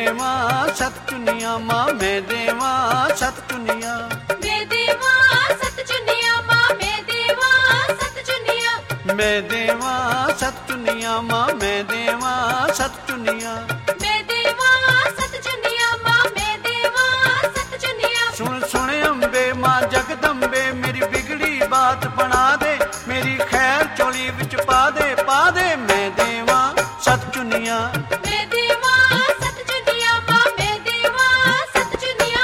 देवा सत चुनिया माँ मैं देवा सत चुनिया। मैं देवा सत चुनिया माँ मैं देवा सत चुनिया। मैं देवा सत चुनिया माँ मैं देवा सत चुनिया। मैं देवा सत चुनिया माँ मैं देवा सत चुनिया। सुन सुन अम्बे माँ जगदम्बे मेरी बिगड़ी बात बना दे, मेरी खैर चोली विच पा दे मैं देवा सत चुनिया। मैं देवा सत चुनिया माँ मैं देवा सत चुनिया।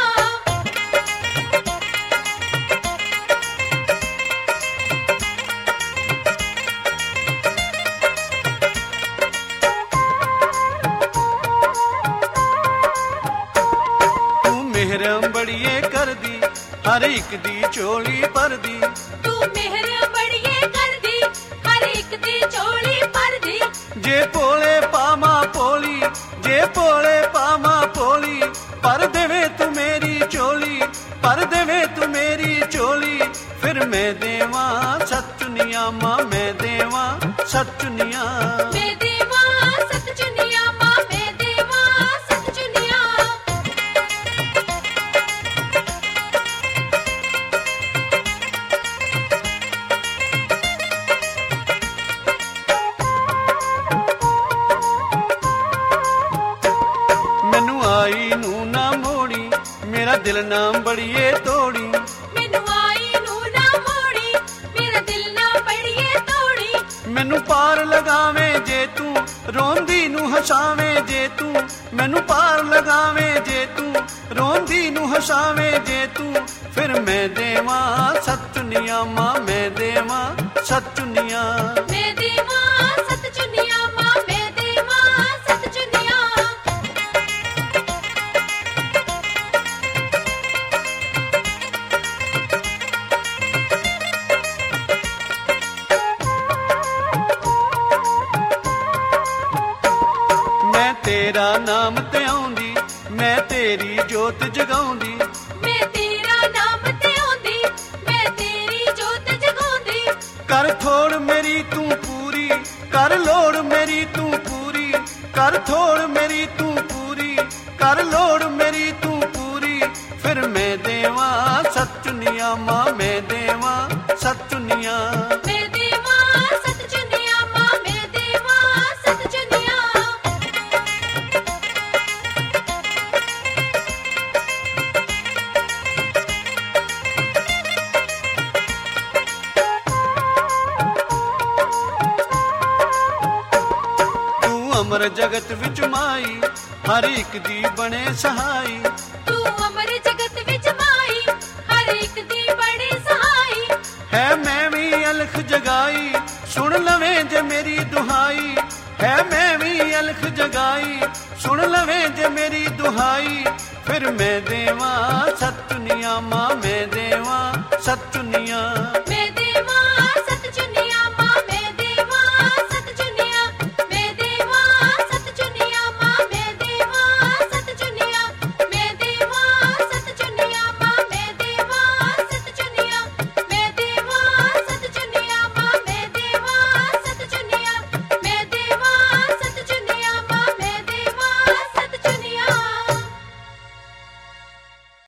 तू मेहर बड़िए कर दी हर एक दी चोली पर दी। तू मेहर बड़िए कर दी हर एक दी चोली पर दी। जे पोले पामा पोली जे पोले पामा पोली पर देवे तू मेरी चोली पर देवे तू मेरी चोली। फिर मैं देवा सत चुनिया माँ मैं देवा सत चुनिया। मैं देवा सत चुनिया माँ मैं देवा सत चुनिया। मैनू आई नू ना मोड़ी मेरा दिल ना बड़िए तोड़ी। मैनू आई नू ना मोड़ी मेरा दिल ना बड़िए तोड़ी। मैनू पार लगावे जे तू रोंदी नू हसावे जे तू। मैनू पार लगावे जे तू रोंदी नू हसावे जे तू। फिर मैं देवा सत चुनिया माँ मैं देवा सत चुनिया। मैं देवा सत चुनिया माँ मैं देवा सत चुनिया। मैं तेरा नाम ते आउंदी मैं तेरी जोत जगाउंदी। मैं तेरा नाम ते आउंदी मैं तेरी जोत जगाउंदी। कर थोड़ मेरी तू पूरी कर लोड़ मेरी तू पूरी कर थोड़ मेरी तू पूरी कर लोड़ मेरी तू पूरी। फिर मैं देवा सत चुनिया माँ मैं देवा सत चुनिया। मैं देवा सत चुनिया माँ मैं देवा सत चुनिया। तू अमर जगत विच माई हर एक दी बने सहाई। तू अमर जगत विच माई हर एक दी बड़ी सहाई। है मैं भी अलख जगाई सुन लवे जे मेरी दुहाई। है मैं भी अलख जगाई सुन लवे जे मेरी दुहाई। फिर मैं देवा सत चुनिया माँ मैं देवा सत चुनिया। मैं